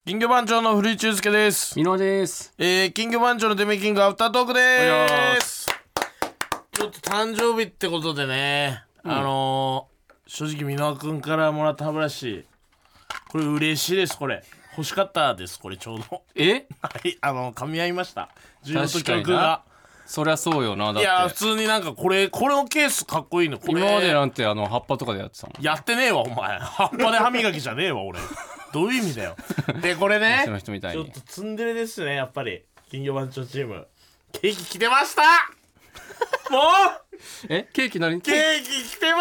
金魚番長の古井忠介です。 みのです。 金魚番長のデメキングアフタートークです。ちょっと誕生日ってことでね、正直箕輪くんからもらった歯ブラシ、これ嬉しいです。これ欲しかったです。これちょうどはい噛み合いました。需要と供給が。そりゃそうよな。だっていや普通になんかこれのケースかっこいいの。これ今までなんて葉っぱとかでやってたもん。 やってねえわお前。葉っぱで歯磨きじゃねえわ俺。どういう意味だよ。でこれねの人みたいにちょっとツンデレですね。やっぱり金魚番長チームケーキ来てました。もうケーキ何？ ケーキ来てます。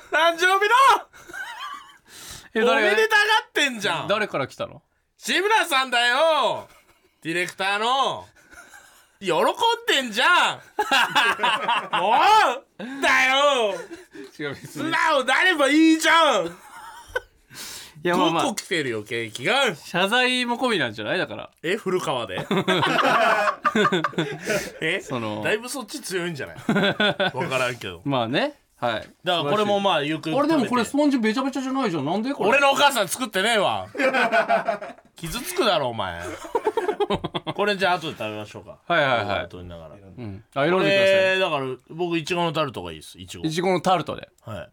誕生日のおめでたがってんじゃん。 誰から来たの？ 志村さんだよ、ディレクターの。喜んでんじゃん。もうだよ。 違う別に素直なればいいじゃん。 いや 5個来てるよケーキが。 謝罪も込みなんじゃない？だから古川でだいぶそっち強いんじゃない？分からんけど。 まあね、はい。 だからこれもまあゆっくり食べて。 あれでもこれスポンジべちゃべちゃじゃないじゃん。なんでこれ？ 俺のお母さん作ってねえわ。傷つくだろお前。これじゃあ後で食べましょうか。 はい取りながら。 選んでください。 だから僕いちごのタルトがいいです。いちごのタルトで。 はい。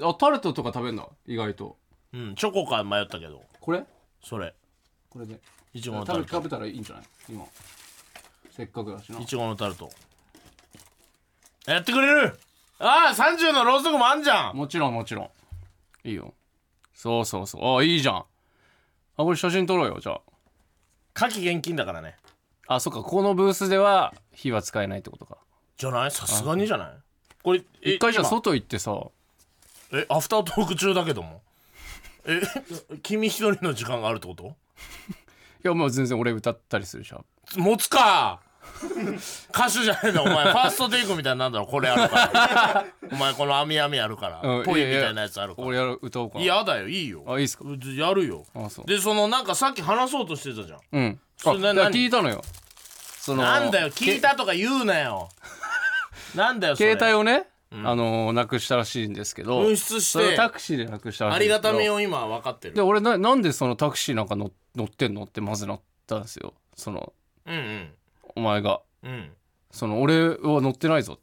タルトとか食べんの？意外と。 チョコか迷ったけど。 これでいちごのタルト食べたらいいんじゃない？今せっかくだしな。 いちごのタルトやってくれる。30のろうそくもあんじゃん。 もちろんいいよ。そういいじゃん。これ写真撮ろうよ。じゃあ夏季現金だからね。 そっか、このブースでは火は使えないってことか。 じゃない？さすがにじゃない？これ一回じゃあ外行ってさ。 アフタートーク中だけども。君一人の時間があるってこと？いやもう全然俺歌ったりするじゃん。 持つか。歌手じゃないんだお前。ファーストテイクみたいなんだろこれあるからお前この網あるからポイみたいなやつあるから。 俺歌おうかな。 嫌だよ。いいよ。 いいっすか？ やるよ。でなんかさっき話そうとしてたじゃん。 聞いたのよ。 なんだよ聞いたとか言うなよ。なんだよそれ。 携帯をねなくしたらしいんですけど、 紛失してタクシーでなくしたらしいんありですけど、 がたみを今分かってる。 で俺なんでそのタクシーなんか乗ってんのってまずなったんですよ。お前が、俺は乗ってないぞって。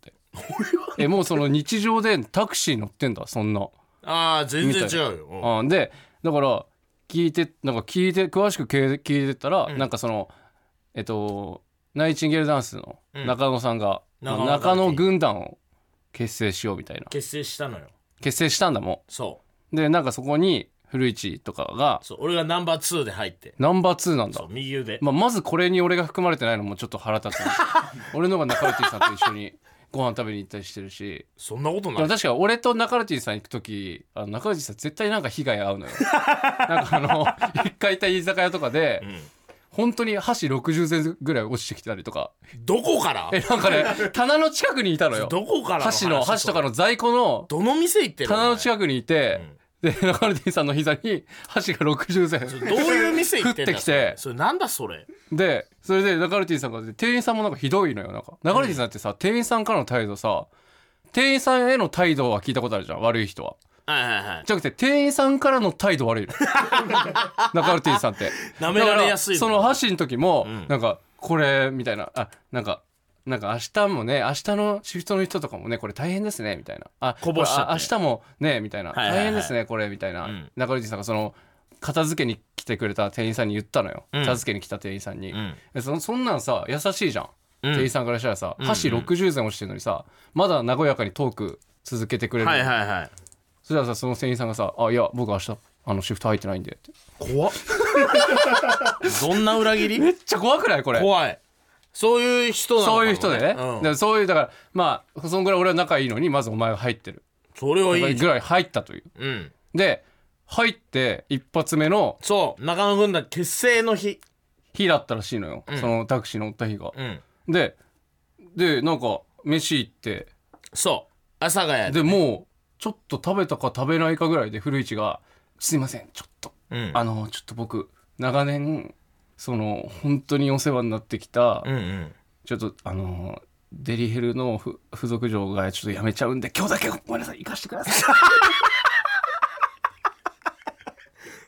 もう日常でタクシー乗ってんだそんな。 全然違うよ。 でだから聞いて詳しく聞いてたら、なんかナイチンゲールダンスの中野さんが、中野軍団を結成しようみたいな。 結成したのよ。 結成したんだもん。 そうでなんかそこに古市とかが、 俺がナンバー2で入って。 ナンバー2なんだ。 右腕。 まずこれに俺が含まれてないのもちょっと腹立つ。俺のが中野さんと一緒にご飯食べに行ったりしてるし。 そんなことない。 確か俺と中野さん行く時、中野さん絶対なんか被害遭うのよ。なんか一回行った居酒屋とかで、本当に箸60膳ぐらい落ちてきたりとか。 どこから？ なんかね、棚の近くにいたのよ。 どこから？ 箸とかの在庫のどの店行ってるの？ 棚の近くにいて、で中野さんの膝に箸が60膳どういう店行ってんだ？ 降ってきて、 それなんだそれ。 でそれで中野さんが店員さんもなんかひどいのよ。なんか中野さんってさ、店員さんからの態度さ、店員さんへの態度は聞いたことあるじゃん、悪い人は。じゃなくて店員さんからの態度悪いの。中野さんって舐められやすい。 その箸の時も、なんかこれみたいな、なんか明日もね、明日のシフトの人とかもね、これ大変ですねみたいな、 こぼしちゃって明日もねみたいな、大変ですねこれみたいな、中野さんが片付けに来てくれた店員さんに言ったのよ。片付けに来た店員さんに、そんなんさ優しいじゃん、店員さんからしたらさ、箸60膳落ちてるのにさ、まだ和やかにトーク続けてくれる。そしたらさ、その店員さんがさ、いや僕明日シフト入ってないんでって。 怖っ。どんな裏切り？ めっちゃ怖くないこれ？ 怖い。そういう人なのかもね。 そういう人でね、だからまあそんぐらい俺は仲いいのに、まずお前が入ってる。 それはいいぐらい入ったという。で入って一発目の中野軍団結成の日だったらしいのよ、そのタクシー乗った日が。でなんか飯行って、 阿佐ヶ谷でもうちょっと食べたか食べないかぐらいで古市が「すいませんちょっと、ちょっと僕長年本当にお世話になってきた、ちょっとデリヘルの付属嬢がちょっと辞めちゃうんで今日だけごめんなさい行かしてください」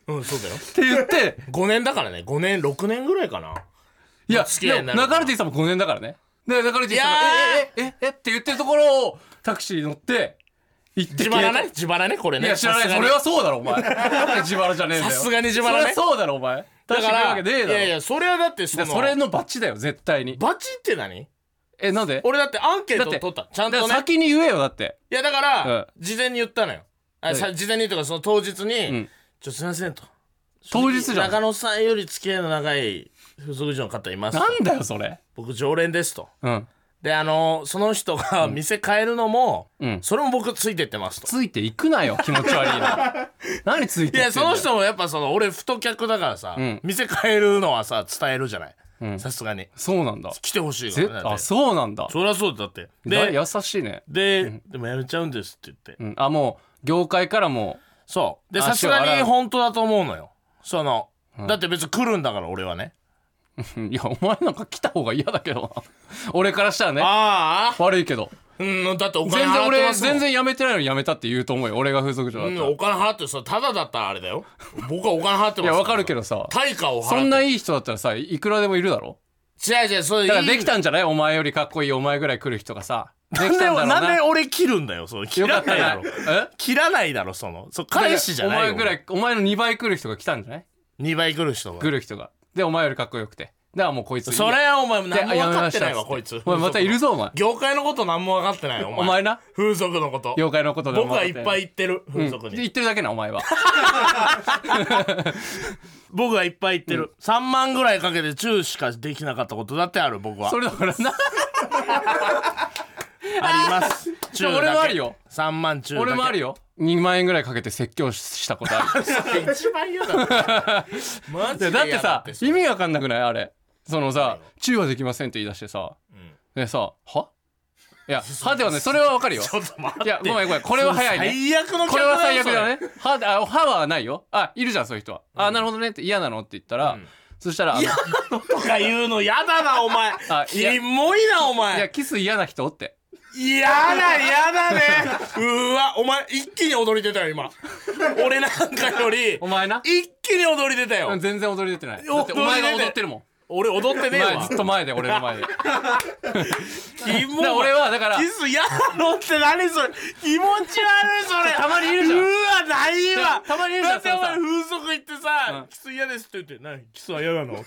うんそうだよって言って 5年だからね5年6年ぐらいかな。 いや付き合いになる中ルティさんも5年だからね。で中ルティさんがえって言ってるところをタクシーに乗って行って自腹ね自腹ねこれね。 いや知らないそれはそうだろお前自腹じゃねえんだよさすがに自腹ね。 それはそうだろお前だからわけねえだろ。 いやいやそれはだってそれのバチだよ絶対に。 バチって何？ なんで俺だってアンケート取ったちゃんとね。 先に言えよだって。 いやだから事前に言ったのよ。事前にとかその当日にすいませんと当日じゃん。 中野さんより付き合いの長い風俗嬢の方いますと。 なんだよそれ。 僕常連ですと。でその人が店変えるのもそれも僕ついてってますと。 ついていくなよ気持ち悪いな何ついてってんだよ。 いやその人もやっぱ俺太客だからさ店変えるのはさ伝えるじゃないさすがに。 そうなんだ。 来てほしいからね。 あそうなんだ。 そりゃそうだってで優しいね。 でもやめちゃうんですって言ってあもう業界からもそうでさすがに本当だと思うのよだって別に来るんだから俺はね。 いやお前なんか来た方が嫌だけどな俺からしたらね。 ああ悪いけどだってお金払ってますもん。 全然辞めてないのに辞めたって言うと思うよ俺が風俗嬢だったら。 お金払ってさただだったらあれだよ僕はお金払ってますから。いやわかるけどさ対価を払ってそんないい人だったらさいくらでもいるだろ。 違うそれだからできたんじゃないお前よりかっこいいお前ぐらい来る人がさできたんだろうな。 なんで俺切るんだよ切らないだろ切らないだろ彼氏じゃないよお前の2倍来る人が来たんじゃない 2倍来る人がでお前よりかっこよくてだからもうこいつそれはお前何も分かってないわこいつ。 お前またいるぞお前業界のこと何も分かってないお前な風俗のこと業界のこと僕はいっぱい言ってる風俗に言ってるだけなお前は僕はいっぱい言ってる3万ぐらいかけてチューしかできなかったことだってある僕は。 それだからなありますチューだけ。 俺もあるよ 3万チューだけ。 俺もあるよ2万円ぐらいかけて説教したことある一番嫌だマジでだってさ意味わかんなくないあれそのさチューはできませんって言い出してさでさはいや歯ではねそれはわかるよ。 ちょっと待っていやごめんこれは早いね。 最悪のこれは最悪だね。歯はないよ。いるじゃんそういう人は。なるほどねって嫌なのって言ったらそしたら嫌なのとか言うの嫌だなお前キモいなお前。 いやキス嫌な人って嫌だねうわお前一気に踊り出たよ今俺なんかよりお前な一気に踊り出たよ。 全然踊り出てない。だってお前が踊ってるもん。 俺踊ってねえわずっと前で俺の前でキモい。 俺はだからキス嫌なのって何それ気持ち悪いそれ。 たまにいるじゃん。 うわないわ。 たまにいるじゃん。 だってお前風俗行ってさキス嫌ですって言って何キスは嫌なのってうわ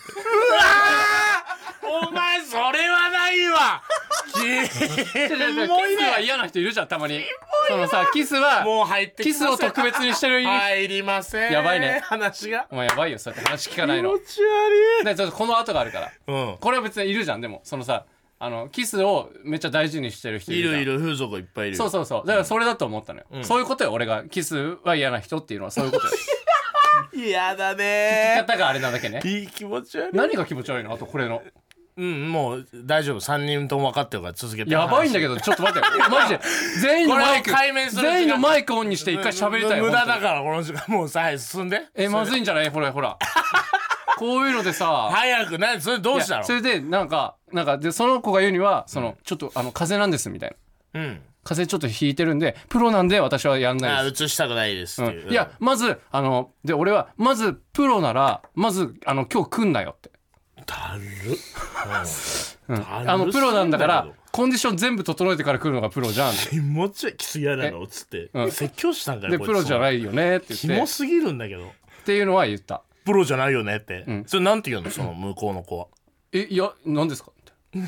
お前それはないわキモいね。 キスは嫌な人いるじゃんたまに。そのさキスはもう入ってキスを特別にしてる入りません。 やばいね話がお前やばいよそうやって話聞かないの。 気持ち悪い。 でちょっとこの後があるからこれは別にいるじゃん。でもそのさキスをめっちゃ大事にしてる人いるじゃん。 いる風俗いっぱいいる。 そうだからそれだと思ったのよそういうことよ俺がキスは嫌な人っていうのはそういうことよ嫌だ聞きね方があれなだけね。 いい気持ち悪い。 何が気持ち悪いのあとこれのもう大丈夫3人とも分かってるから続けて。 やばいんだけどちょっと待ってマジで全員のマイクオンにして一回喋りたいよ。 無駄だからこの時間もうさ進んで。 まずいんじゃないほらこういうのでさ早くそれどうしたの。 それでなんかでその子が言うにはちょっと風邪なんですみたいな風邪ちょっとひいてるんでプロなんで私はやんないです。 移したくないですっていう。 いやまずで俺はまずプロならまず今日来んなよって。 だるプロなんだからコンディション全部整えてから来るのがプロじゃん。 気持ち悪いキス嫌なのっつって説教したんかよ。 でプロじゃないよねって言ってキモすぎるんだけどっていうのは言った。 プロじゃないよねってそれなんて言うのその向こうの子は。 いや何ですかって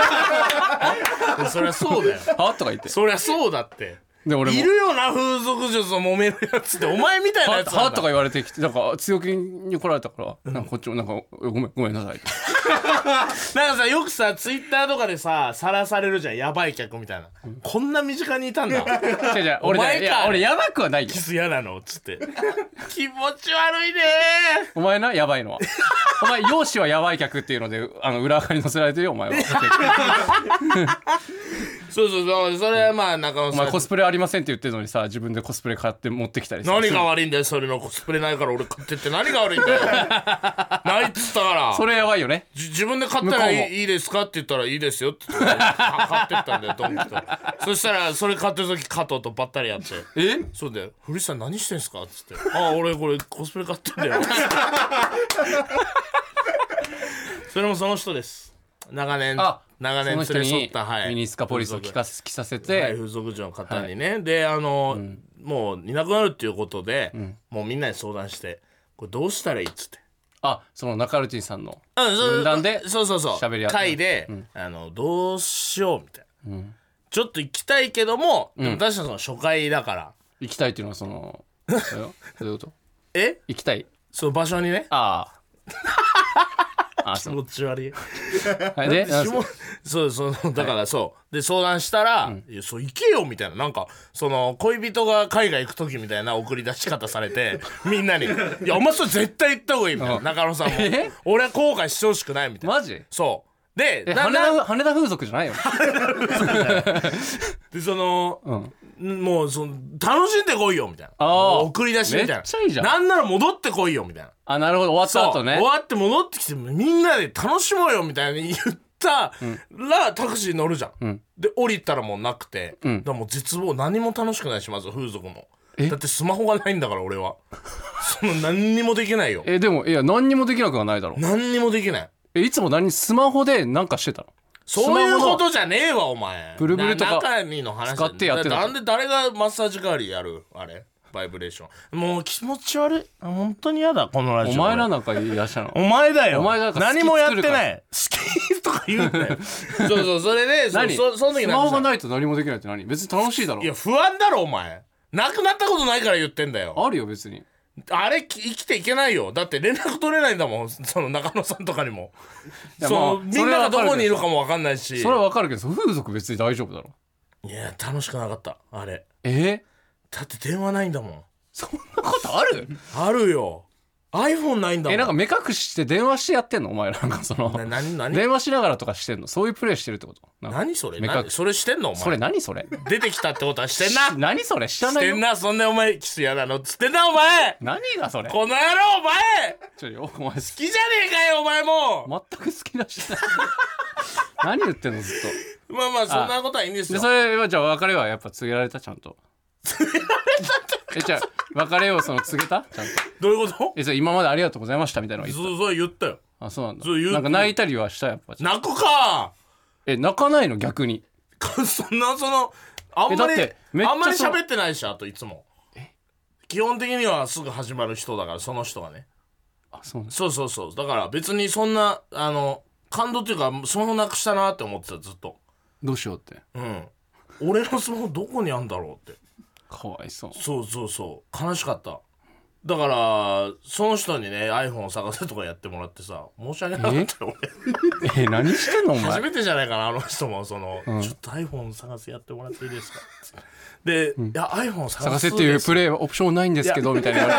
そりゃそうだよとか言ってそりゃそうだってで俺もいるよな風俗女と揉めるやつってお前みたいなやつなんだはとか言われてきてなんか強気に来られたからなんかこっちもなんかごめんなさいなんかさよくさツイッターとかでさ晒されるじゃんやばい客みたいなこんな身近にいたんだ俺やばくはないよキス嫌なのっつって気持ち悪いねお前なやばいのはお前容姿はやばい客っていうので裏垢に載せられてるよお前はそうそれはまあ中野さんお前コスプレありませんって言ってるのにさ自分でコスプレ買って持ってきたりさ何が悪いんだよそれのコスプレないから俺買ってって何が悪いんだよないっつったからそれやばいよね。 自分で買ったら向こうもいいですかって言ったらいいですよって言って買ってったんだよドンキとそしたらそれ買ってる時加藤とばったりやってそうだよ古市さん何してんすかっつって俺これコスプレ買ってんだよそれもその人です長年連れ添った、 ミニスカポリスを着させて、 風俗嬢の方にね、でもういなくなるっていうことで、もうみんなに相談してこれどうしたらいいっつってその中ルチンさんの分断でそう喋り合って会で、どうしようみたいな、ちょっと行きたいけども、でも確かその初回だから行きたいっていうのはそのどういうこと行きたいその場所にね気持ち悪いでそうだからそうで相談したら「いやそう行けよ」みたいななんかその恋人が海外行く時みたいな送り出し方されてみんなに「いやお前それ絶対行った方がいい」みたいな中野さんも「俺は後悔してほしくない」みたいなマジそうで羽田風俗じゃないよでそのもう楽しんでこいよみたいな送り出しみたいなめっちゃいいじゃんなんなら戻ってこいよみたいななるほど終わった後ね終わって戻ってきてみんなで楽しもうよみたいに言ったら、タクシー乗るじゃん、で降りたらもうなくて、だからもう絶望何も楽しくないしまず風俗もだってスマホがないんだから俺は何にもできないよでもいや何にもできなくはないだろ何にもできないいつもスマホで何かしてたのそういうことじゃねえわお前ブルブルとか中身の話使ってやってたなんで誰がマッサージ代わりやるあれバイブレーションもう気持ち悪い本当に嫌だこのラジオお前らなんかいらっしゃるのお前だよお前なんか何もやってない好きとか言うんだよそうそれで何その時スマホがないと何もできないって何別に楽しいだろいや不安だろお前なくなったことないから言ってんだよあるよ別にあれ生きていけないよだって連絡取れないんだもんその中野さんとかにもみんながどこにいるかも分かんないしそれは分かるけど風俗別に大丈夫だろいや楽しくなかったあれだって電話ないんだもんそんなことあるあるよ iPhone ないんだもんなんか目隠しして電話してやってんのお前らなんかその何電話しながらとかしてんのそういうプレイしてるってこと何それそれしてんのお前それ何それ出てきたってことはしてんな何それ知らないよしてんなそんなお前キス嫌なのっつってんなお前何がそれこの野郎お前お前好好きじゃねえかよお前も全く好きだし何言ってんのずっとまあそんなことはいいんですよそれはじゃあ別れはやっぱ告げられたちゃんと告げられたってじゃあ別れを告げたちゃんとどういうことそれ今までありがとうございましたみたいなの言ったそう言ったよそうなんだなんか泣いたりはしたやっぱ泣くか泣かないの逆にそんなあんまり喋ってないしあといつも基本的にはすぐ始まる人だからその人がねそうだから別にそんな感動っていうかスマホなくしたなって思ってたずっとどうしようって俺のスマホどこにあんだろうってかわいそうそう悲しかっただからその人にね iPhone を探せとかやってもらってさ申し訳なかったよ俺何してんのお前初めてじゃないかなあの人もちょっと iPhone 探せやってもらっていいですかで、いや iPhone 探せっていうプレイオプションないんですけどみたいな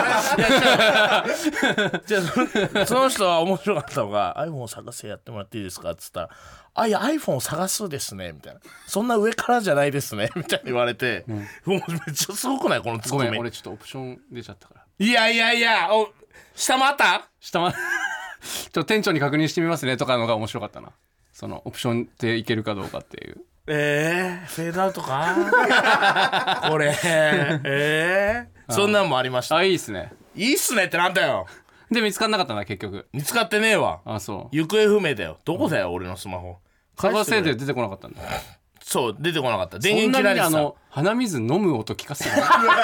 じゃあその人は面白かったのが iPhone 探せやってもらっていいですかっつったらいや iPhone 探すですねみたいなそんな上からじゃないですねみたいに言われて、もうめっちゃすごくないこのツッコミごめん俺ちょっとオプション出ちゃったからいや下もあった店長に確認してみますねとかのが面白かったなそのオプションっていけるかどうかっていうフェードアウトかこれそんなんもありましたいいっすねいいっすねってなんだよで見つかんなかったな結局見つかってねえわそう行方不明だよどこだよ、俺のスマホ探せで出てこなかったんだそう出てこなかった電源切られてた鼻水飲む音聞かせて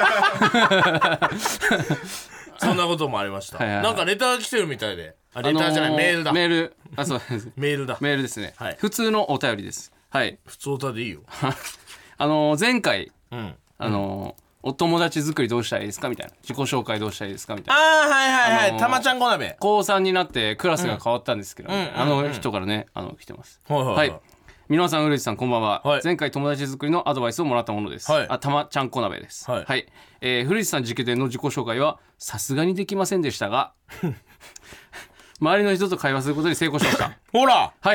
そんなこともありましたなんかレター来てるみたいでレターじゃないメールだメールそうメールだメールですね普通のお便りです普通歌でいいよ前回お友達作りどうしたらいいですかみたいな自己紹介どうしたらいいですかみたいなはいたまちゃんこ鍋高3になってクラスが変わったんですけど人からね来てますはい皆さんうるじさんこんばんは前回友達作りのアドバイスをもらったものですたまちゃんこ鍋ですはい古市さん直伝の自己紹介はさすがにできませんでしたが周りの人と会話することに成功しましたほらはい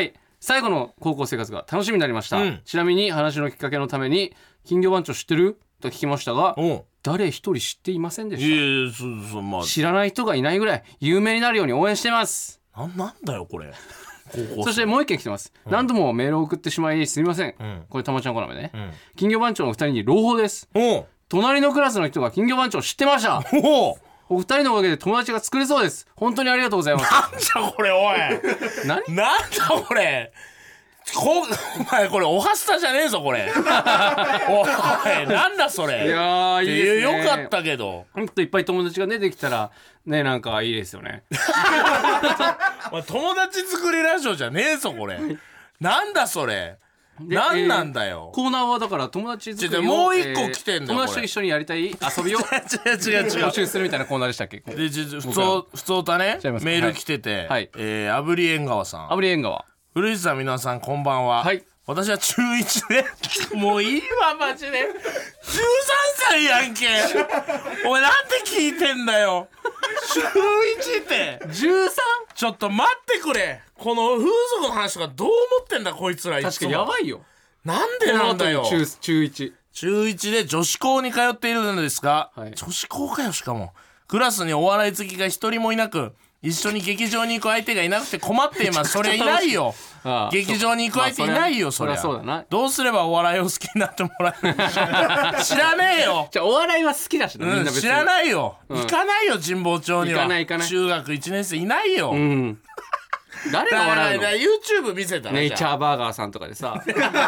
最後の高校生活が楽しみになりました、 うんちなみに話のきっかけのために金魚番長知ってると聞きましたがおう誰一人知っていませんでいしやいやそうまあた知らない人がいないぐらい有名になるように応援してますなんだよこれ高校生そしてもう一件来てます、何度もメールを送ってしまいすみません、 んこれたまちゃんコラムね、 ん金魚番長のお二人に朗報です。 おう隣のクラスの人が金魚番長知ってました。 おうお二人のおかげで友達が作れそうです。本当にありがとうございます。 なんじゃこれおい何なんだこれお前これおはスタじゃねえぞこれおいなんだそれいやーいいですね。 よかったけどほんといっぱい友達がねできたらねなんかいいですよね。 お前友達作りラジオじゃねえぞこれなんだそれでなんなんだよ、 コーナーはだから友達作りをもう一個来てんだよ友達と一緒にやりたい遊びを違う募集するみたいなコーナーでしたっけ。 で普通歌ね違いますメール来てて、 はいあぶり縁側さんあぶり縁側古市さん皆さんこんばんは、 はい私は中1でもういいわマジで13歳やんけお前なんで聞いてんだよ中1って 13? ちょっと待ってくれこの風俗の話とかどう思ってんだこいつらいつも確かやばいよ。 なんでなんだよ中1。 中1で女子校に通っているのですが、 はい女子校かよしかもクラスにお笑い好きが一人もいなく一緒に劇場に行く相手がいなくて困っていますそれいないよああ劇場に行く相手いないよ、そりゃそうだな。 どうすればお笑いを好きになってもらえるの知らねえよ、 じゃあお笑いは好きだしな、みんな別に知らないよ、行かないよ神保町には行かない中学1年生いないよ、 うん誰が笑うの。 YouTube 見せたらネイチャーバーガーさんとかでさ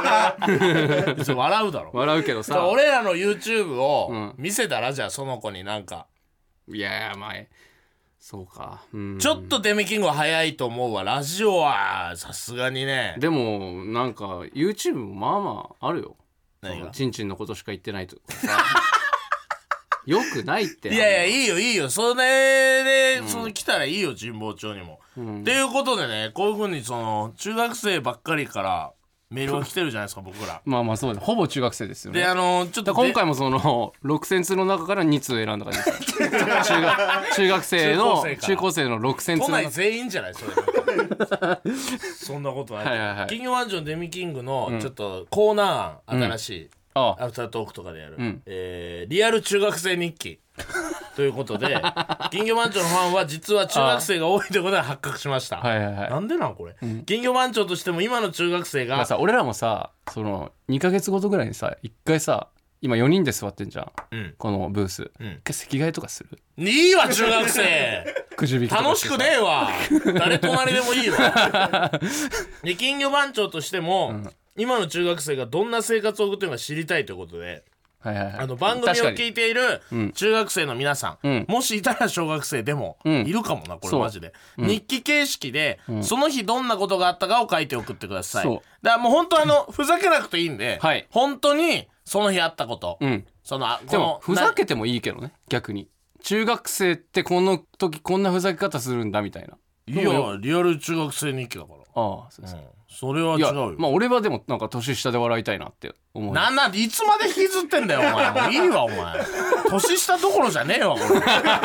笑うだろ笑うけどさ俺らの YouTube うをん見せたらじゃあその子になんかいやまあそうか、うん、 ちょっとデメキングは早いと思うわラジオはさすがにねでもなんか YouTube もまあまああるよ。 何がチンチンのことしか言ってないとかさよくないっていやいやいいよそれで、その来たらいいよ神保町にも、っていうことでねこういう風にその中学生ばっかりからメールが来てるじゃないですか僕らまあまあそうだほぼ中学生ですよね。 でちょっと今回もその6000通の中から2通選んだ感じですよ中学生の中高生の6000通の都内全員じゃないそれそんなことない、 はいはいはい金魚ワンジョンデミキングのちょっとコーナー新しい、 あアフタートークとかでやる、 んリアル中学生日記ということで金魚番長のファンは実は中学生が多いということが発覚しました。 はいはいはい。 なんでなんこれ、金魚番長としても今の中学生がまあさ俺らもさその2ヶ月ごとぐらいにさ1回さ今4人で座ってんじゃん、 うんこのブース、 ん一回席替えとかするいいわ中学生くじ引きとか楽しくねえわ誰隣でもいいわで金魚番長としても、今の中学生がどんな生活を送ってるのか知りたいということではいはいはい番組を聞いているうん中学生の皆さん、 うんもしいたら小学生でもうんいるかもなこれそうマジで、日記形式で、その日どんなことがあったかを書いて送ってください。 そうだからもう本当ふざけなくていいんで、 はい本当にその日あったこと、 うんそのでもふざけてもいいけどね逆に中学生ってこの時こんなふざけ方するんだみたいないやリアル中学生日記だから、 ああそうです、 それはい違やうよ、 まあ俺はでもなんか年下で笑いたいなって思うなんでいつまで引きずってんだよお前もういいわお前年下どころじゃねえわこれ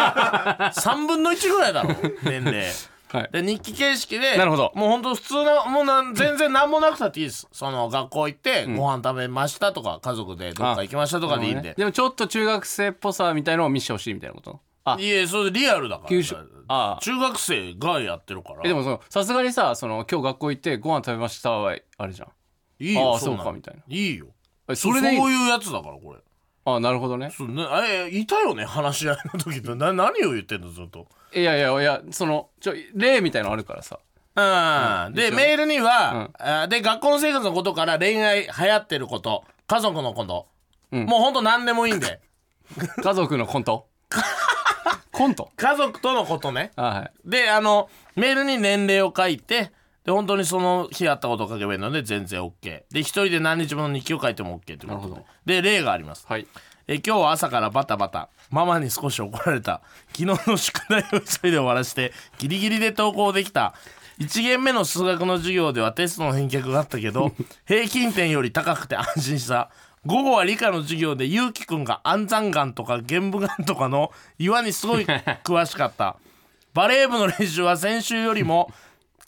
3分の1ぐらいだろ年齢はいで日記形式でなるほどもうほんと普通のもう全然何もなくたっていいですその学校行ってご飯食べましたとか、家族でどっか行きましたとかでいいんで、 でもちょっと中学生っぽさみたいのを見せてほしいみたいなことあいえそれリアルだから九州ああ中学生がやってるからでもそのさすがにさその今日学校行ってご飯食べましたはあれじゃんいいよああんなのそうかみたいないいよそれでいいそういうやつだからこれああなるほどねそうねいたよね話し合いの時って何を言ってんのずっといやその例みたいのあるからさでメールには、で学校の生活のことから恋愛流行ってること家族のこと、もうほんと何でもいいんで家族のコントコント家族とのことねはいでメールに年齢を書いてで本当にその日あったことを書けばいいので全然 OK で一人で何日もの日記を書いても OK ということなるほどで例があります、 はい今日は朝からバタバタママに少し怒られた昨日の宿題を急いで終わらせてギリギリで登校できた1限目の数学の授業ではテストの返却があったけど平均点より高くて安心した午後は理科の授業でゆうきくんが安山岩とか玄武岩とかの岩にすごい詳しかったバレー部の練習は先週よりも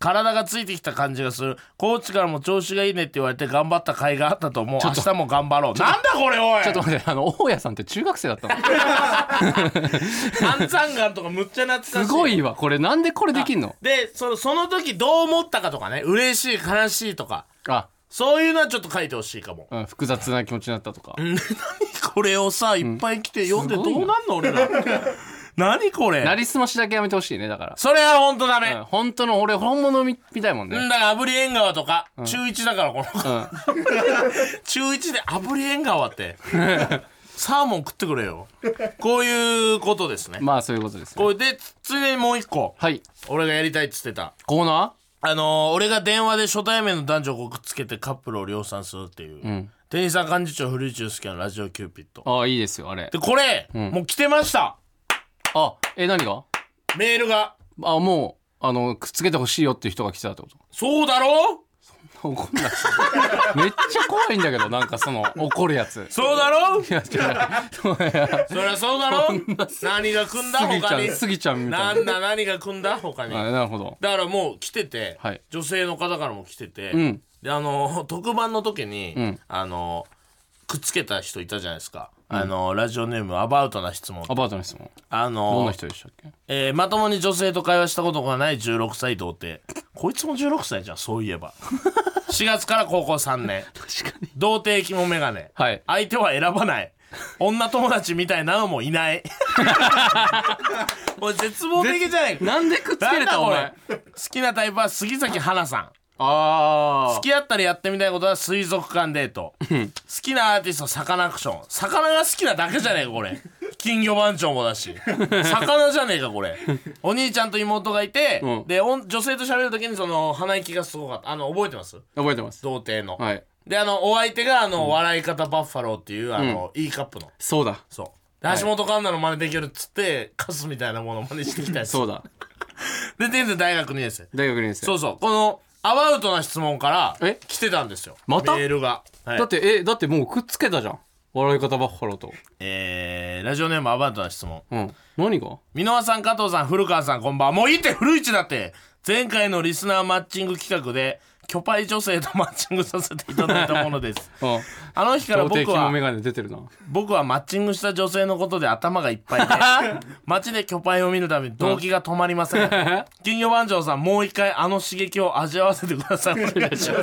体がついてきた感じがする。コーチからも調子がいいねって言われて頑張った甲斐があったと思う。明日も頑張ろう。なんだこれおい。 ちょっと待って、大家さんって中学生だったの？ アンザンガンとかむっちゃ懐かしい。 すごいわこれ。なんでこれできんの？ でその時どう思ったかとかね、嬉しい悲しいとか、 あ、 そういうのはちょっと書いてほしいかも。 複雑な気持ちになったとか。 何これをさいっぱい来て読んでどうなんの俺ら。何これ。 なりすましだけやめてほしいね。だからそれは本当ダメ。 本当の俺本物見たいもんね。 だから炙り縁側とか、中1だからこの中1で炙り縁側ってサーモン食ってくれよ。こういうことですね。 まあそういうことですね。 これでついでにもう一個、 はい、 俺がやりたいっつってたコーナ俺が電話で初対面の男女をくっつけてカップルを量産するっていう、店員さん幹事長古市祐介のラジオキューピッド。 ああいいですよあれ。 でこれ、もう来てました。 あ、何が？ メールが。 あ、もうくっつけてほしいよっていう人が来てたってこと？ そうだろ？ 怒んなくてめっちゃ怖いんだけど、なんかその怒るやつ。 そうだろ？いや違う。そりゃそうだろ？何が組んだ他に。 スギちゃんみたいな。 何が組んだ他に。 なるほど。 だからもう来てて、 はい、 女性の方からも来てて、で特番の時に、くっつけた人いたじゃないですか。ラジオネームアバウトな質問。 アバウトな質問。どんな人でしたっけ？まともに女性と会話したことがない16歳童貞。こいつも16歳じゃん、そういえば。4月から高校3年。 確かに。 童貞肝メガネ。 はい。 相手は選ばない。女友達みたいなのもいない。これ絶望的じゃないか。 なんでくっつけれたお前。 好きなタイプは杉咲花さん。 好き合ったらやってみたいことは水族館デート。好きなアーティストサカナクション。魚が好きなだけじゃねえかこれ。金魚番長もだし魚じゃねえかこれ。お兄ちゃんと妹がいて、で女性と喋る時にその鼻息がすごかった。覚えてます？ 覚えてます。 童貞の、 はい。 でお相手が笑い方バッファローっていうE カップの。 そうだ。 そうで、橋本環奈の真似できるっつってカスみたいなものを真似してきたやつ。 そうだ。 で全然大学2年生。 大学2年生。 そうそう、このアバウトな質問から来てたんですよ。 またメールが、はい、 だってもうくっつけたじゃん、笑い方バッファローと。 ラジオネームアバウトな質問。 何が？ 箕輪さん、加藤さん、古川さん、こんばんは。もういいって、古市だって。前回のリスナーマッチング企画で巨パイ女性とマッチングさせていただいたものです。あの日から僕はマッチングした女性のことで頭がいっぱいで街で巨パイを見るために動機が止まりません。金魚番長さん、もう一回刺激を味わわせてください。お願いします。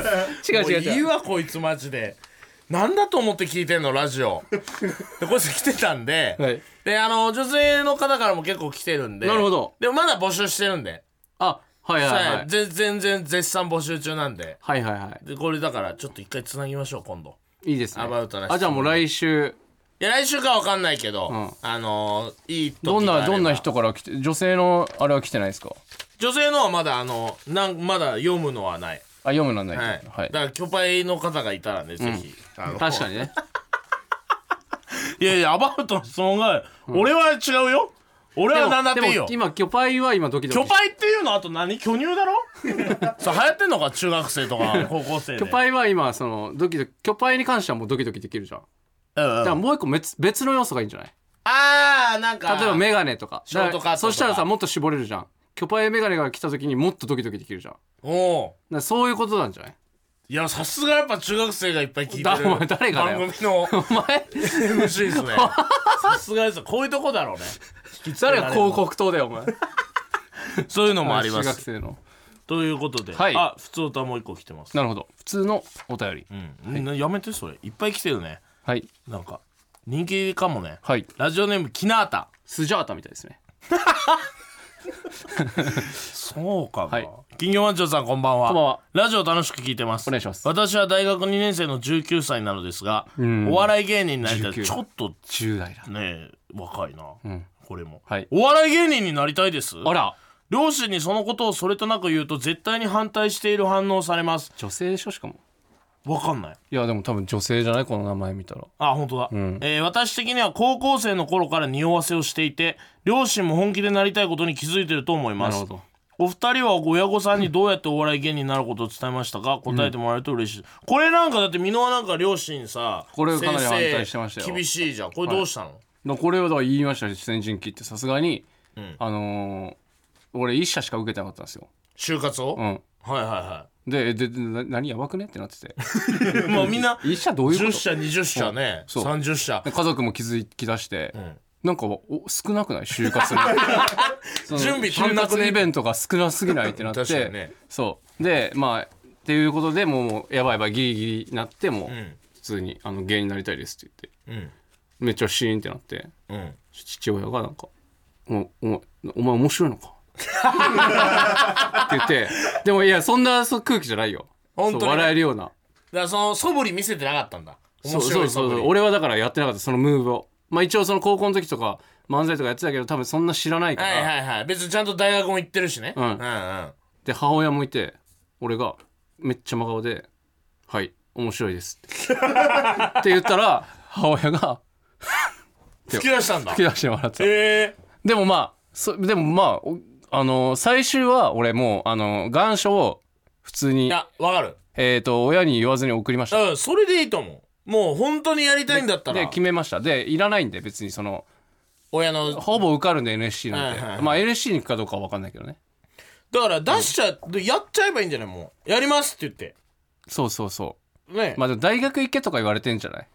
違ういいわこいつマジで。なんだと思って聞いてんのラジオ。でこいつ来てたんで、はい、で女性の方からも結構来てるんで。 なるほど。 でもまだ募集してるんで。 あ、はいはいはい。 全然絶賛募集中なんで。 はいはいはい。 でこれだからちょっと一回つなぎましょう今度。 いいですね。 アバウトな。 じゃあもう来週。 いや来週かわかんないけど、いいどんな人から来て、女性のあれは来てないですか？ 女性のはまだまだ読むのはない。 読むのはない。 はい。だから巨パイの方がいたらね、ぜひ。 確かにね。 いやアバウトの質問が、俺は違うよ。俺は何だっていいよ。 でも今巨パイは今ドキドキ。 巨パイっていうのあと何？巨乳だろ？そう流行ってんのか中学生とか高校生で。 巨パイは今そのドキドキ、巨パイに関してはもうドキドキできるじゃん。だからもう一個別の要素がいいんじゃない？ なんか例えばメガネとか。 ショートカットとか。 そしたらさ、もっと絞れるじゃん。巨パイメガネが来た時にもっとドキドキできるじゃん。そういうことなんじゃない？ いやさすがやっぱ中学生がいっぱい聞いてる。 お前誰がだよ。 番組のお前 MC ですね。さすがです。こういうとこだろうね。 誰が広告塔だよお前。 そういうのもあります。 中学生の。ということで、 はい、 普通歌もう一個来てます。 なるほど。普通のお便り。 はい、やめてそれ。いっぱい来てるね。 はい。 なんか人気かもね。 はい。 ラジオネームキナータ。 スジャータみたいですね。 そうかな、はい、金魚番長さんこんばんは。 こんばんは。 ラジオ楽しく聞いてます。 お願いします。 私は大学2年生の19歳なのですが、お笑い芸人になりたい。ちょっと 10代だね。若いな、これも、 はい、 お笑い芸人になりたいです。 あら。 両親にそのことをそれとなく言うと絶対に反対している反応をされます。 女性でしょしかも。 わかんない。 いやでも多分女性じゃないこの名前見たら。 本当だ、私的には高校生の頃から匂わせをしていて、両親も本気でなりたいことに気づいてると思います。 なるほど。 お二人は親御さんにどうやってお笑い芸人になることを伝えましたか？答えてもらえると嬉しい。これなんかだって箕輪なんか両親さ、 これかなり反対してましたよ。 厳しいじゃん。これどうしたの？ これはだから言いましたし、先陣切ってさすがに、俺1社しか受けてなかったんですよ。 就活を、 うんはいはで何やばくねってなってていはいもうみんな一社どういうこと 10社20社ね、 そう 30社、 家族も気づき出して、 んなんか少なくない就活のその準備足んなくね就活イベントが少なすぎないってなって確かにねそうでまあっていうことでもうやばいやばいギリギリになってもう、 ん普通に芸人になりたいですって言ってうんめっちゃシーンってなってうん父親がなんかお前面白いのかって言ってでもいやそんな空気じゃないよ本当にそう笑えるようなだからその素振り見せてなかったんだ、面白い素振り。 俺はだからやってなかったそのムーブをまあ一応その高校の時とか漫才とかやってたけど多分そんな知らないから、 はいはいはい、別にちゃんと大学も行ってるしね、 うんうんうんで母親もいて俺がめっちゃ真顔で「はい面白いです」って言ったら母親が突き出したんだ吹き出してもらったへえでもまあ最終は俺もう願書を普通にいやわかる、 親に言わずに送りましたうん、それでいいと思う。もう本当にやりたいんだったらで決めましたでいらないんで別にその親のほぼ受かるんで NSC なんて、 はいはいはいまあ NSC に行くかどうかは分かんないけどねだから出しちゃ、やっちゃえばいいんじゃない、もうやりますって言ってそうそうそうね、 まあでも大学行けとか言われてんじゃない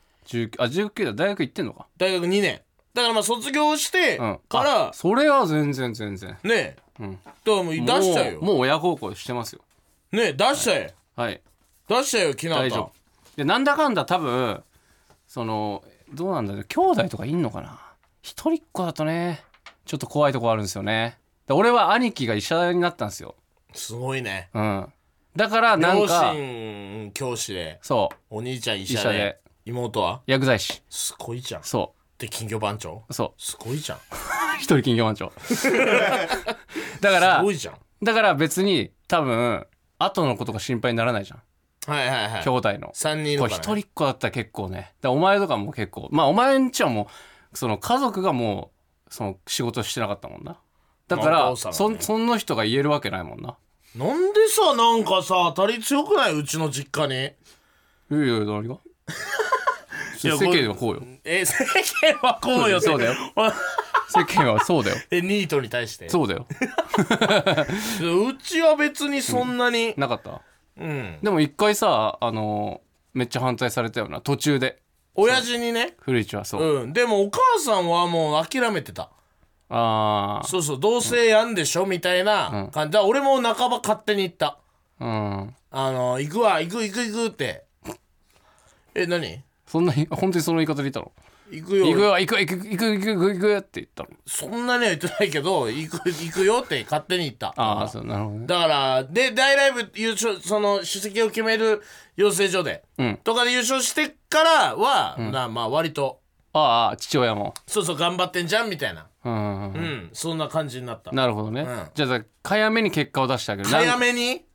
19だ大学行ってんのか大学2年だからまあ卒業してうんから、 それは全然ね、 うんだからもう出しちゃえよもう親孝行してますよね、出しちゃえ、 はい出しちゃえよ昨日大丈夫でなんだかんだ多分そのどうなんだろう兄弟とかいんのかな一人っ子だとねちょっと怖いとこあるんですよねで俺は兄貴が医者になったんですよすごいね、 うんだからなん両か親教師でそうお兄ちゃん医者で医者で妹は薬剤師すごいじゃんそで金魚番長うそすごいじゃんう一人金魚番長だからすごいじゃんだから別に多分後のことが心配にならないじゃんはいはいはい兄弟の 3人いるこれから、ね、 一人っ子だったら結構ねだからお前とかも結構まあお前んちはもうその家族がもうその仕事してなかったもんなだから、 まあお父さんはねその人が言えるわけないもんななんでさなんかさ当たり強くないうちの実家にいやいや何が世間はこうよ世間はこうよってそうだよ世間はそうだよニートに対してそうだようちは別にそんなになかったうん、 でも一回さめっちゃ反対されたよな途中で親父にね古市はそう、 うんでもお母さんはもう諦めてたああそうそうどうせやんでしょ、みたいな感じだ俺も半ば勝手に言ったうん行くわ行くって何そんな本当にその言い方で言ったの行くよ行くって言ったのそんなには言ってないけど行くよって勝手に言ったああそうなるほどねだからで大ライブ優勝その首席を決める養成所で、 うんとかで優勝してからは、まあ割とああ父親もそうそう頑張ってんじゃんみたいなうんそんな感じになったなるほどね、 うんじゃあ早めに結果を出してあげる早めに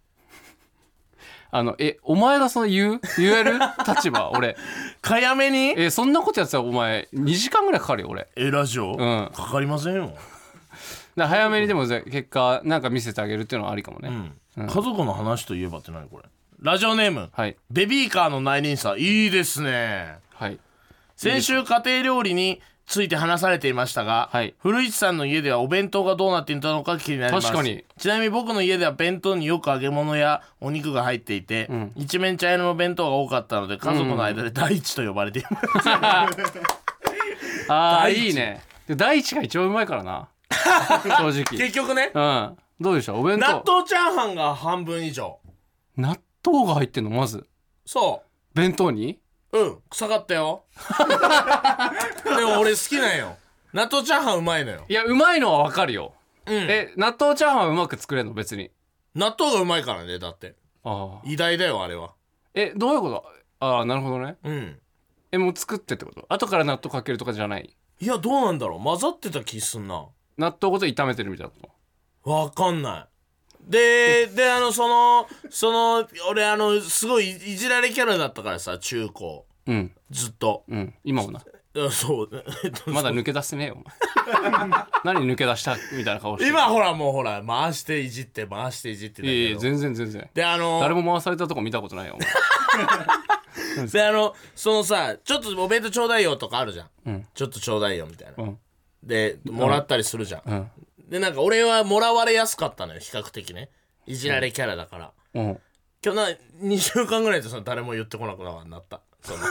お前がその言える立場俺早めにそんなことやってたらお前2時間ぐらいかかるよ俺ラジオ、 んかかりませんよ、 早めにでも結果なんか見せてあげるっていうのはありかもね、 家族の話といえばって何これラジオネーム、 はいベビーカーの内輪差いいですねはい先週家庭料理について話されていましたが、 はい古市さんの家ではお弁当がどうなっていたのか気になります確かにちなみに僕の家では弁当によく揚げ物やお肉が入っていて、一面茶色の弁当が多かったので家族の間で第一と呼ばれています、 ああ第一いいねで第一が一番うまいからな正直結局ねうんどうでしたお弁当納豆チャーハンが半分以上納豆が入ってんのまずそ弁当に臭かったよでも俺好きなんよ納豆チャーハンうまいのよいやうまいのはわかるよ、納豆チャーハンはうまく作れんの別に納豆がうまいからねだってああ偉大だよあれはどういうことああなるほどねもう作ってってこと後から納豆かけるとかじゃないいやどうなんだろう混ざってた気すんな納豆ごと炒めてるみたいなことわかんないでその俺すごいいじられキャラだったからさ中高うんずっと今もなそうまだ抜け出せねえよお前何抜け出したみたいな顔してる今ほらもうほら回していじってだけどいや全然で誰も回されたとこ見たことないよお前でそのさちょっとお弁当ちょうだいよとかあるじゃん、ちょっとちょうだいよみたいな、でもらったりするじゃん、でなんか俺はもらわれやすかったのよ比較的ねいじられキャラだから、 うん今日2週間ぐらいで誰も言ってこなくなったそのだ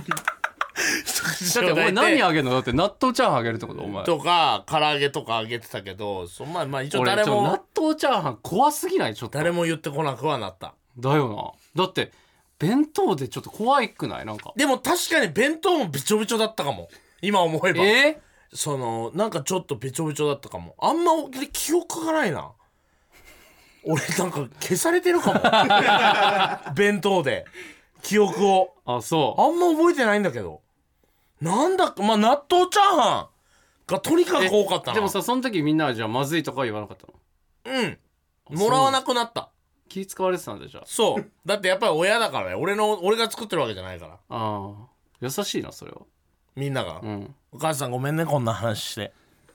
ってお前何あげるの？だって納豆チャーハンあげるってこと？お前とか唐揚げとかあげてたけどまあ一応誰も納豆チャーハン怖すぎない？ちょっと誰も言ってこなくはなった。 だよな。だって弁当でちょっと怖いくない？なんかでも確かに弁当もべちょべちょだったかも今思えば。そのなんかちょっとべちょべちょだったかも。あんま記憶がないな。俺なんか消されてるかも弁当で記憶を。 あ、そうあんま覚えてないんだけどなんだか、まあ納豆チャーハンがとにかく多かったな。 でもさ、その時みんなはじゃあまずいとかは言わなかったの？ もらわなくなった。 気使われてたんだじゃあ。 そうだってやっぱり親だからね。俺が作ってるわけじゃないから。 ああ優しいなそれは。 みんなが、お母さんごめんねこんな話して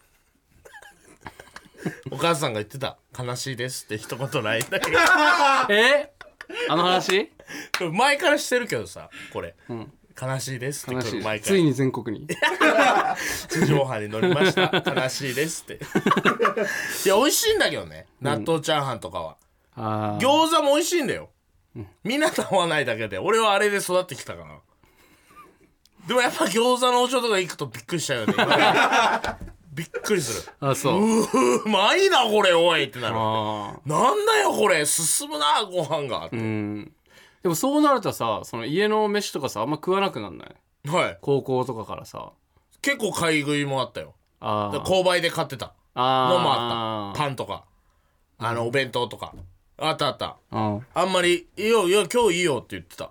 お母さんが言ってた悲しいですって一言ないんだけどあの話前からしてるけどさこれ、悲しいですって来る前からついに全国に地上波に乗りました悲しいですっていや美味しいんだけどね納豆チャーハンとかは、餃子も美味しいんだよ、みんなと合わないだけで俺はあれで育ってきたから。でもやっぱ餃子の王将とか行くとびっくりしちゃうよねびっくりする。 あ、そううまいなこれおいってなる。なんだよこれ進むなご飯がって。 でもそうなるとさ、その家の飯とかさあんま食わなくなんない？ はい。 高校とかからさ結構買い食いもあったよ。購買で買ってたのもあった。パンとかお弁当とかあったあった。あんまりいいよ今日いいよって言ってた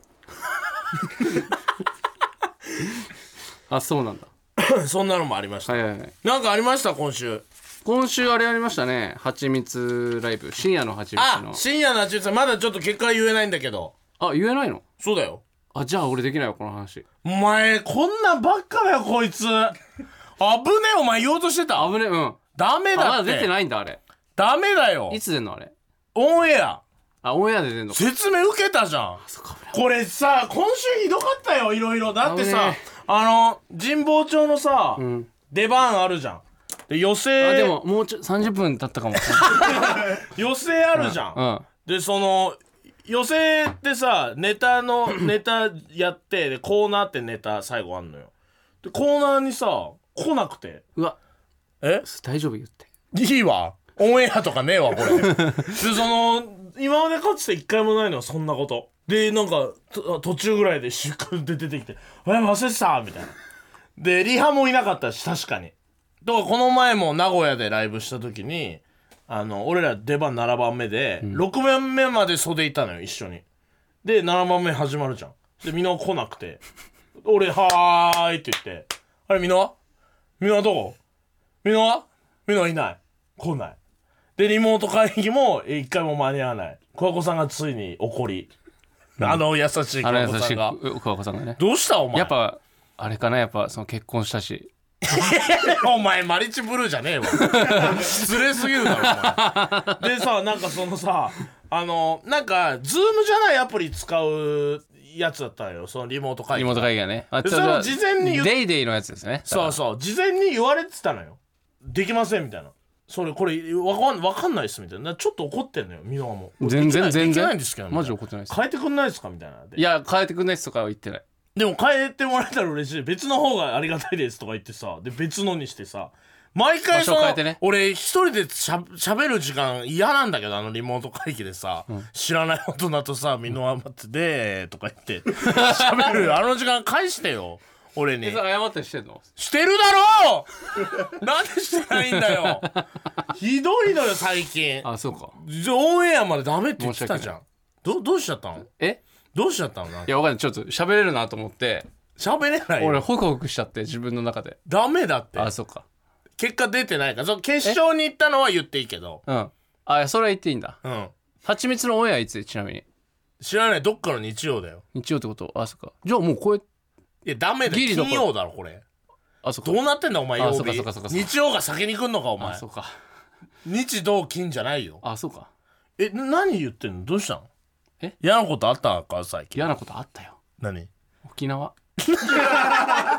あ、そうなんだそんなのもありました。 はいはいはい。 なんかありました今週あれありましたね。はちみつライブ、深夜のはちみつの。 深夜のはちみつまだちょっと結果は言えないんだけど。 あ、言えないの？ そうだよ。 あ、じゃあ俺できないよこの話。 お前こんなんばっかだよこいつ。危ねえお前言おうとしてた。 危ねえ。 ダメだって。 まだ出てないんだあれ。 ダメだよ。 いつ出んのあれ？ オンエア。 あ、オンエアで出んの？ 説明受けたじゃん。これさ今週ひどかったよいろいろ。だってさ神保町のさ、出番あるじゃん。で寄席でももう30分経ったかも寄席あるじゃん、でその寄席ってさネタやってでコーナーってネタ最後あんのよ。でコーナーにさ来なくて。 うわ大丈夫言っていいわオンエアとかねえわこれでその今までかつて一回もないのよそんなことで。なんか途中ぐらいでシュッで出てきて忘れてたみたいな。でリハもいなかったし確かに。だからこの前も名古屋でライブした時に俺ら出番7番目で、6番目まで袖いたのよ一緒に。で7番目始まるじゃん。でみんな来なくて俺はーいって言ってあれみんなはどこみんないない来ない。でリモート会議も一回も間に合わない。桑子さんがついに怒り、優しい桑子さんが桑子さんがね。 どうしたお前。 やっぱあれかな、やっぱその結婚したしお前マリッチブルーじゃねえわ失礼すぎるだろお前でさなんかそのさなんかズームじゃないアプリ使うやつだったよそのリモート会議がね。 それを事前にデイデイのやつですね。 そう事前に言われてたのよ。できませんみたいな。これわかんないっすみたいな。ちょっと怒ってんのよ箕輪も。 全然できないんですけどマジ怒ってないです。 変えてくんないですかみたいな。 いや変えてくんないっすとかは言ってない。 でも変えてもらえたら嬉しい。別の方がありがたいですとか言ってさ、で別のにしてさ毎回俺一人でしゃべる時間嫌なんだけどリモート会議でさ、知らない大人とさ箕輪待ってでとか言ってしゃべる時間返してよ俺に。 謝ったりしてんの？ してるだろうなんでしてないんだよひどいのよ最近。 あ、そうか。 オンエアまでダメって言ってたじゃん。どうしちゃったの？どうしちゃったの？いやわかんない。ちょっと喋れるなと思って喋れないよ。 俺ホクホクしちゃって自分の中で。 ダメだって。 あ、そうか。 結果出てないから決勝に行ったのは言っていいけど。 それは言っていいんだ。はちみつのオンエアいつ？ちなみに知らない。どっかの日曜だよ。 日曜ってこと？あ、そうか。じゃあもうこれいやダメだ。金曜だろこれ。 あ、そうか。 どうなってんだお前曜日。 日曜が先に来んのかお前。 あ、そうか。 日土金じゃないよ。 あ、そうか。 何言ってんの？どうしたの？嫌なことあったか最近。 嫌なことあったよ。 何？ 沖縄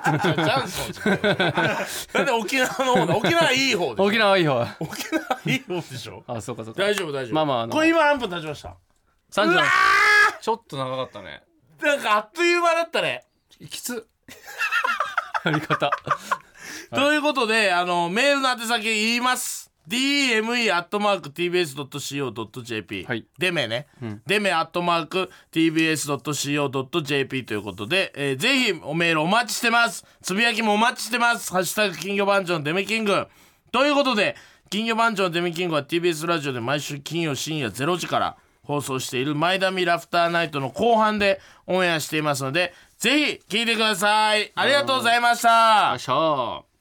チャンソンじゃん。なんで沖縄の方だ。沖縄いい方で。 沖縄いい方。 沖縄いい方でしょ。 あ、そうかそうか。 大丈夫大丈夫。 まあまあこれ今何分経ちました。 30 うわちょっと長かったね。 なんかあっという間だったね。 きつやり方ということでメールの宛先言います。dme@tbs.co.jp、 はい、 デメね、デメ@tbs.co.jp ということで、ぜひおメールお待ちしてます。つぶやきもお待ちしてます。ハッシュタグ金魚番長のデメキングということで、金魚番長のデメキングは TBS ラジオで毎週金曜深夜0時から放送しているマイダミラフターナイトの後半でオンエアしていますので、ぜひ聞いてください。ありがとうございました。 よっしゃー。